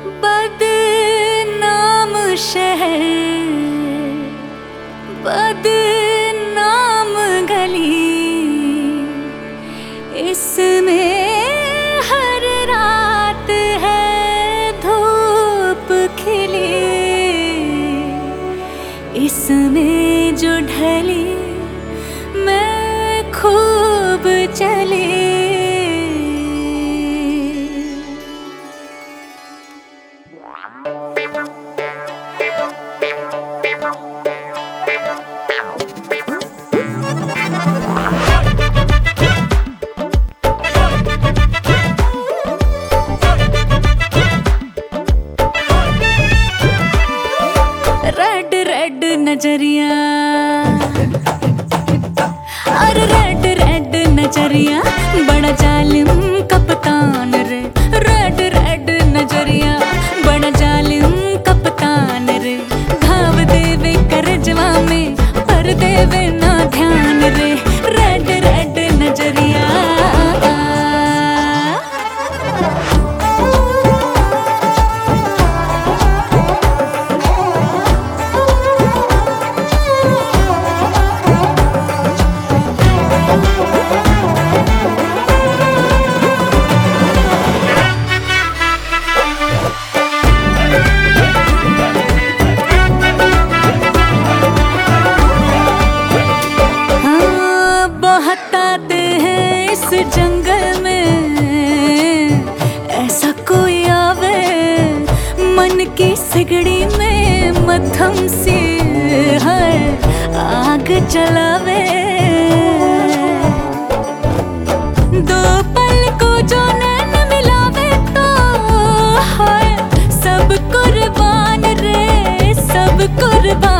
बदनाम शहर, बदनाम गली, इसमें हर रात है धूप खिली, इसमें जो ढली मैं खूब चली। रेड रेड नजरिया, और रेड रेड नजरिया, बड़ा जालिम कप्तान रे। रेड रेड नजरिया, बड़ा जालिम कप्तान रे। घाव देवे करजवा में, पर देवे ना ध्यान रे। रेड रेड नजरिया, इस जंगल में ऐसा कोई आवे, मन की सिगड़ी में मध्यम सी है आग जलावे। दो पल को जो नैन मिलावे तो है सब कुर्बान रे, सब कुर्बान।